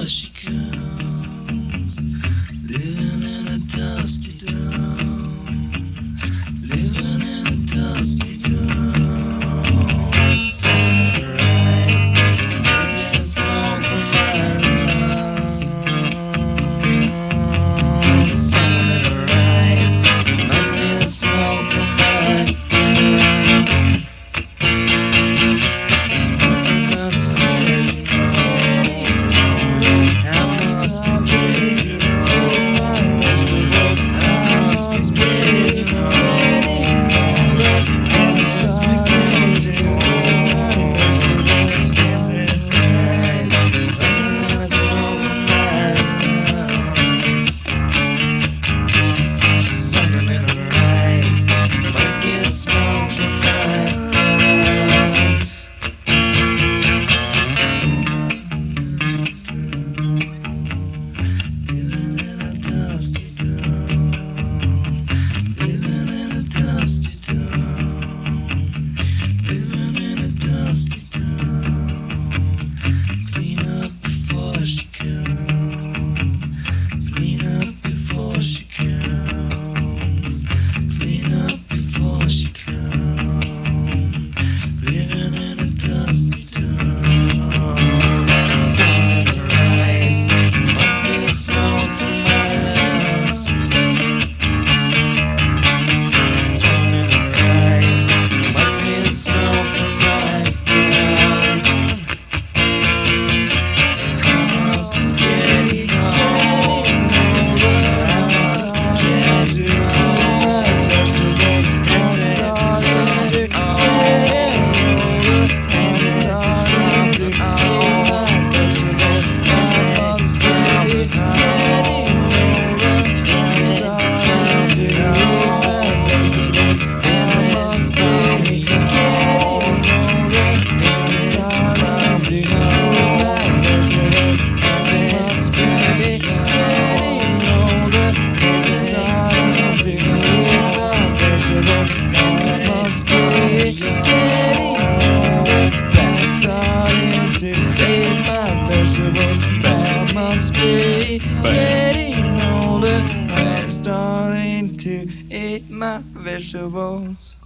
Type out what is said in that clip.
before she comes. Living in a dusty town, living in a dusty town. Sun in her eyes, sees me the smoke from my lungs. Sun in her eyes, must be the smoke from my smoke from my lungs. Living in a dusty town, living in a dusty town, living in a dusty town. Clean up before she comes, clean up before she comes, clean up before she comes. Living in a dusty town. Sun in her eyes, must be the smoke from my lungs. Sun in her eyes, must be the smoke from my gun. I must get home. I must get home. Getting older, I'm starting to eat my vegetables.